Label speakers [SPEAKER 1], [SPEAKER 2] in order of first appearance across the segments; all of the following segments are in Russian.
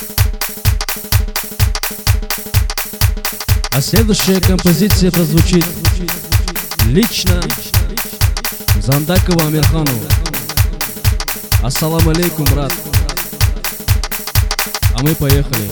[SPEAKER 1] А следующая композиция прозвучит лично Зандакову Амирхану. Ассаламу алейкум, брат. А мы поехали.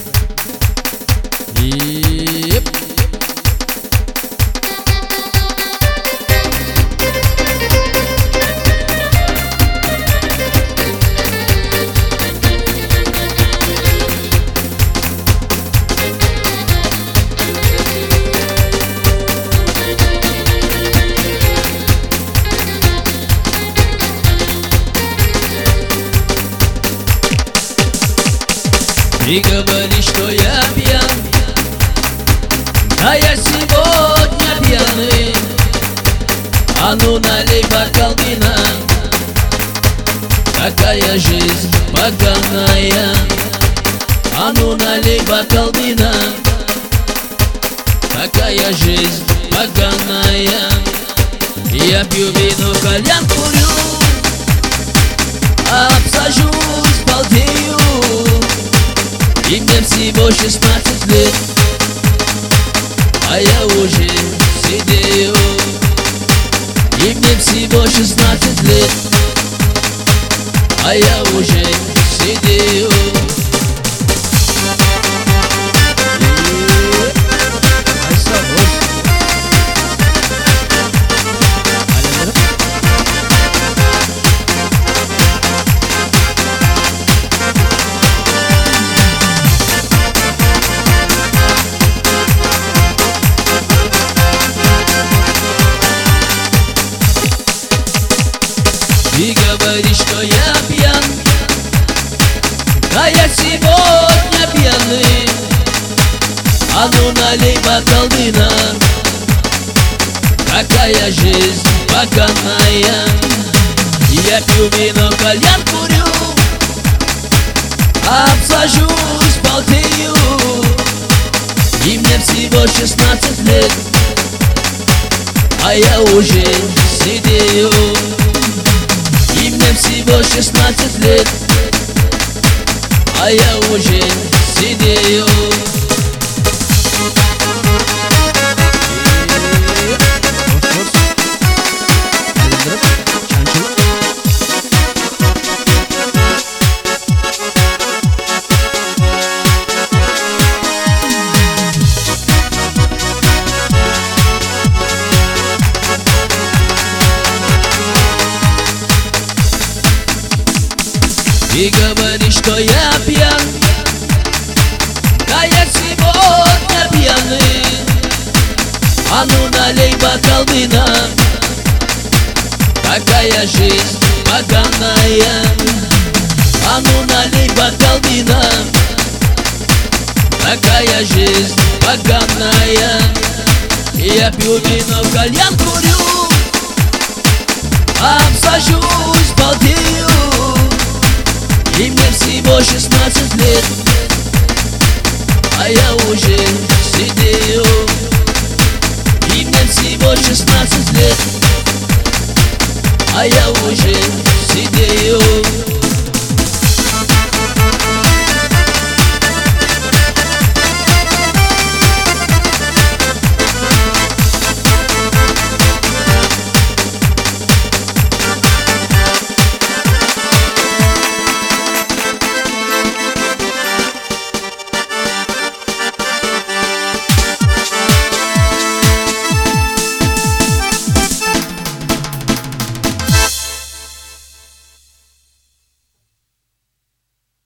[SPEAKER 2] Ты говоришь, что я пьян, а я сегодня пьяный. А ну налей бокал вина, такая жизнь поганая. А ну налей бокал вина, такая жизнь поганая. Я пью вино, кальян курю, обсажусь, балдею. И мне всего 16 лет, а я уже сидею. И мне всего 16 лет, а я уже сидею. Ты говоришь, что я пьян, а я сегодня пьяный. А ну налей бокал вина, такая жизнь поганая. Я пью вино, кальян курю, обсажусь, балдею. И мне всего 16 лет, а я уже сидею. И мне всего 16 лет, а я уже сидею. Ты говоришь, что я пьян, а я сегодня пьяный. А ну налей бокал вина, такая жизнь поганая. А ну налей бокал вина, такая жизнь поганая. Я пью вино, кальян курю, обсажусь, балдею. И мне всего 16 лет, а я уже сидею. И мне всего 16 лет, а я уже сидею.